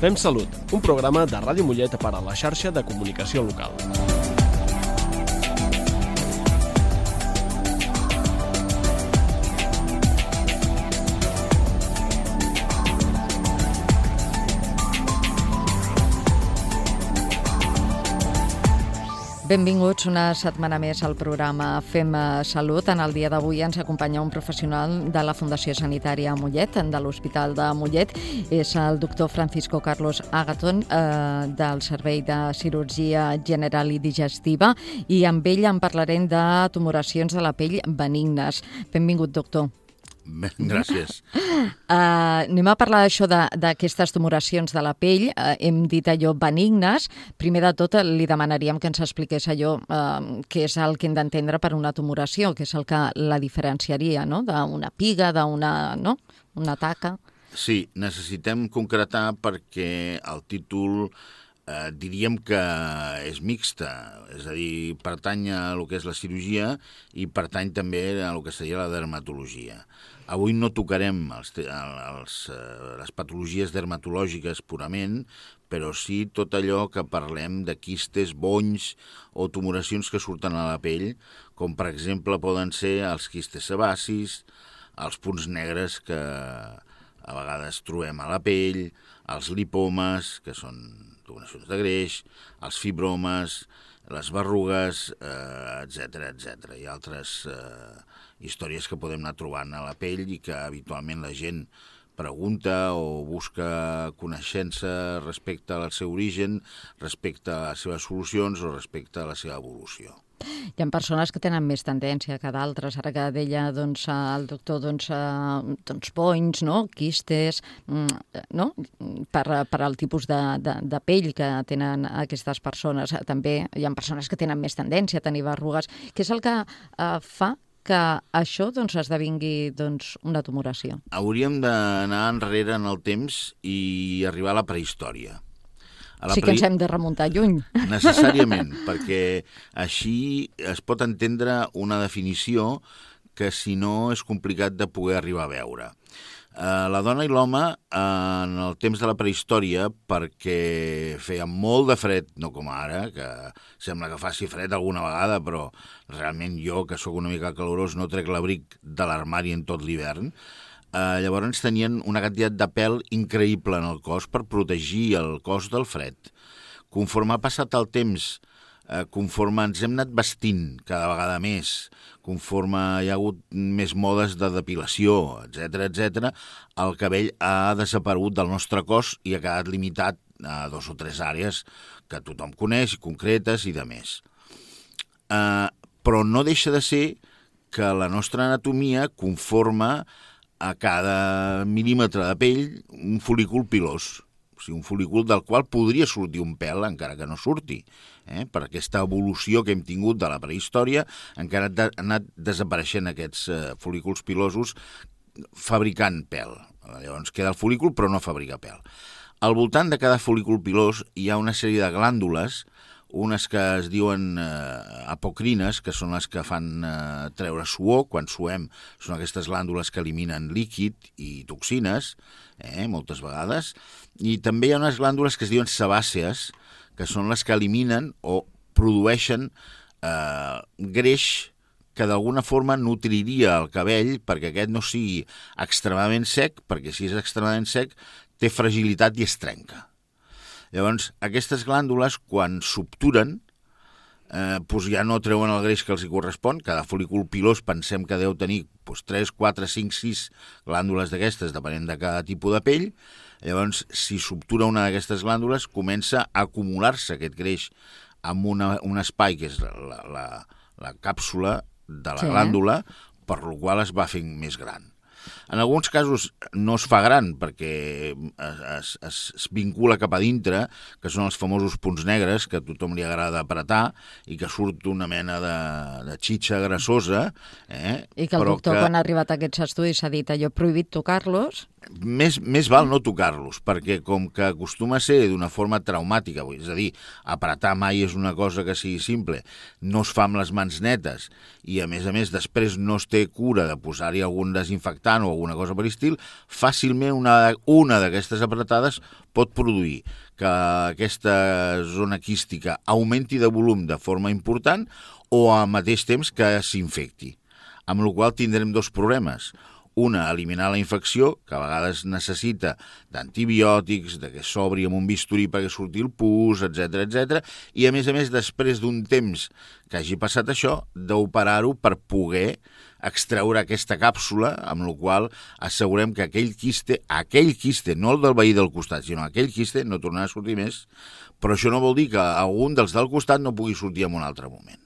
Fem Salut, un programa de Ràdio Mollet per a la xarxa de comunicació local. Benvinguts una setmana més al programa Fem Salut. En el dia d'avui ens acompanya un professional de la Fundació Sanitària Mollet, de l'Hospital de Mollet. És el doctor Francisco Carlos Agaton, del Servei de Cirurgia General i Digestiva, i amb ell en parlarem de tumoracions de la pell benignes. Benvingut, doctor. Gràcies. Anem a parlar d'això, d'aquestes tumoracions de la pell. Hem dit allò benignes. Primer de tot li demanaríem que ens expliqués allò què és el que hem d'entendre per una tumoració, que és el que la diferenciaria, no?, d'una piga, una taca. Sí, necessitem concretar perquè el títol diríem que és mixta, és a dir, pertany a el que és la cirurgia i pertany també a el que seria la dermatologia. Avui no tocarem les patologies dermatològiques purament, però sí tot allò que parlem de quistes, bonys o tumoracions que surten a la pell, com per exemple poden ser els quistes sebacis, els punts negres que a vegades trobem a la pell, els lipomes, que són tumoracions de greix, els fibromes, les berrugues, etc. I altres històries que podem anar trobant a la pell i que habitualment la gent pregunta o busca coneixença respecte al seu origen, respecte a les seves solucions o respecte a la seva evolució. Hi ha persones que tenen més tendència que d'altres. Ara que deia el doctor bonys, quistes, no? Per al tipus de pell que tenen aquestes persones. També hi ha persones que tenen més tendència a tenir berrugues. Què és el que fa que això esdevingui una tumoració? Hauríem d'anar enrere en el temps i arribar a la prehistòria. Sí que ens hem de remuntar lluny. Necessàriament, perquè així es pot entendre una definició que si no és complicat de poder arribar a veure. La dona i l'home en el temps de la prehistòria, perquè feia molt de fred, no com ara, que sembla que faci fred alguna vegada, però realment jo, que sóc una mica calorós, no trec l'abric de l'armari en tot l'hivern. Llavors tenien una quantitat de pèl increïble en el cos per protegir el cos del fred. Conforme ha passat el temps, conforme ens hem anat vestint cada vegada més, conforme hi ha hagut més modes de depilació, etc., el cabell ha desaparegut del nostre cos i ha quedat limitat a 2 o 3 àrees que tothom coneix, concretes i de més. Però no deixa de ser que la nostra anatomia conforma a cada mil·límetre de pell un folícul pilós, o sigui, un folícul del qual podria sortir un pèl, encara que no surti. Per aquesta evolució que hem tingut de la prehistòria, encara han anat desapareixent aquests folículs pilosos fabricant pèl. Llavors queda el folícul però no fabrica pèl. Al voltant de cada folícul pilós hi ha una sèrie de glàndules, unes que es diuen apocrines, que són les que fan treure suor. Quan suem són aquestes glàndules que eliminen líquid i toxines, moltes vegades. I també hi ha unes glàndules que es diuen sebàcies, que són les que eliminen o produeixen greix que d'alguna forma nutriria el cabell perquè aquest no sigui extremadament sec, perquè si és extremadament sec té fragilitat i es trenca. Llavors, aquestes glàndules, quan s'obturen, ja no treuen el greix que els hi correspon. Cada folícul pilós pensem que deu tenir 3, 4, 5, 6 glàndules d'aquestes, depenent de cada tipus de pell. Llavors, si s'obtura una d'aquestes glàndules, comença a acumular-se aquest greix en un espai, que és la càpsula de la glàndula, per la qual es va fent més gran. En alguns casos no es fa gran perquè es vincula cap a dintre, que són els famosos punts negres que a tothom li agrada apretar i que surt una mena de xitxa grassosa. I que el doctor, quan ha arribat a aquests estudis, ha dit allò prohibit tocar-los. Més val no tocar-los, perquè com que acostuma a ser d'una forma traumàtica, és a dir, apretar mai és una cosa que sigui simple, no es fa amb les mans netes i a més després no es té cura de posar-hi algun desinfectant apretant o alguna cosa per estil, fàcilment una d'aquestes apretades pot produir que aquesta zona quística augmenti de volum de forma important o al mateix temps que s'infecti. Amb la qual cosa tindrem dos problemes. Una, eliminar la infecció, que a vegades necessita d'antibiòtics, que s'obri amb un bisturí perquè surti el pus, etc. I a més, després d'un temps que hagi passat això, d'operar-ho per poder extreure aquesta càpsula, amb la qual assegurem que aquell quiste, no el del veí del costat, sinó aquell quiste no tornarà a sortir més, però això no vol dir que algun dels del costat no pugui sortir en un altre moment.